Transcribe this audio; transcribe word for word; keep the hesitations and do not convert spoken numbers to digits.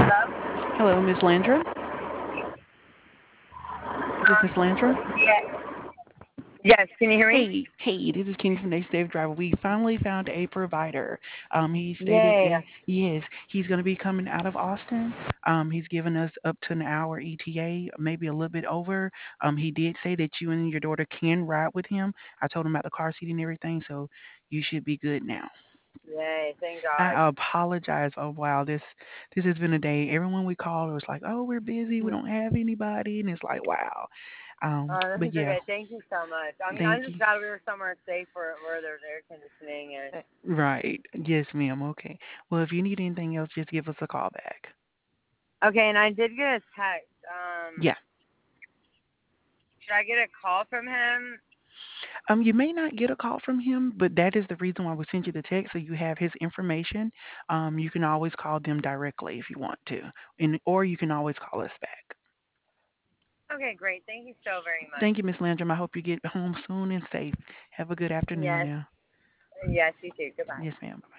Hello, Miss Landrum. Is this Miss Landrum? Yeah. Yes, can you hear me? Hey, hey, this is Kenny from Next Day Driver. We finally found a provider. Um, he stated Yay. that yes, he's going to be coming out of Austin. Um, he's given us up to an hour E T A, maybe a little bit over. Um, he did say that you and your daughter can ride with him. I told him about the car seat and everything, so you should be good now. Yay, thank God. I apologize. Oh wow, this this has been a day. Everyone we called was like, "Oh, we're busy. We Hmm. don't have anybody," and it's like, wow. Um, Uh, but that's yeah, okay. Thank you so much. I mean, I'm thank just you. glad we were somewhere safe where, where there's air conditioning and. Uh, Right. Yes, ma'am. Okay. Well, if you need anything else, just give us a call back. Okay, and I did get a text. Um, Yeah. should I get a call from him? Um, you may not get a call from him, but that is the reason why we sent you the text, so you have his information. Um, you can always call them directly if you want to, and or you can always call us back. Okay, great. Thank you so very much. Thank you, Miss Landrum. I hope you get home soon and safe. Have a good afternoon Yes, now. yes, you too. Goodbye. Yes, ma'am.